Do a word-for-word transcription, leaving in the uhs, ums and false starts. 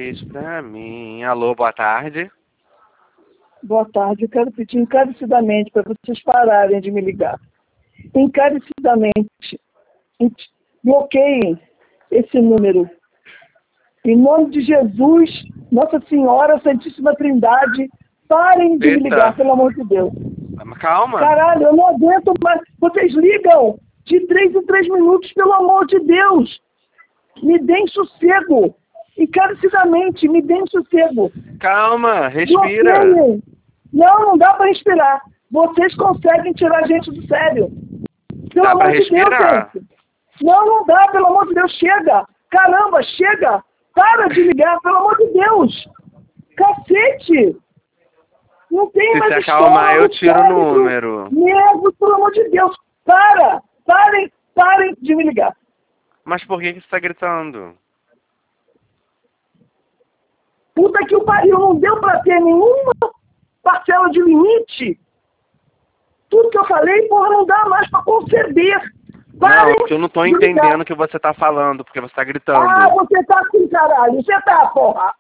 diz pra mim. Alô, boa tarde. Boa tarde. Eu quero pedir encarecidamente para vocês pararem de me ligar. Encarecidamente. Bloqueiem esse número. Em nome de Jesus, Nossa Senhora, Santíssima Trindade, parem de Eita. me ligar, pelo amor de Deus. Calma. Caralho, eu não aguento mais. Vocês ligam de três em três minutos, pelo amor de Deus. Me deem sossego. Encarecidamente, me deem sossego. Calma, respira. Bloqueiem. Não, não dá para respirar. Vocês conseguem tirar a gente do sério. Pelo Dá amor pra de respirar? Deus, gente. Não, não dá, pelo amor de Deus, chega. Caramba, chega. Para de ligar, pelo amor de Deus. Cacete. Não tem Se mais se acalmar, estômago, eu tiro o cérebro, número. nervos, pelo amor de Deus. Para. Parem, parem de me ligar. Mas por que que você tá gritando? Puta que o pariu, não deu pra ter nenhuma parcela de limite. Tudo que eu falei, porra, não dá mais pra conceder. Parem Não, porque eu não tô de ligar. entendendo o que você tá falando, porque você tá gritando. Ah, você tá assim, caralho. Você tá, porra.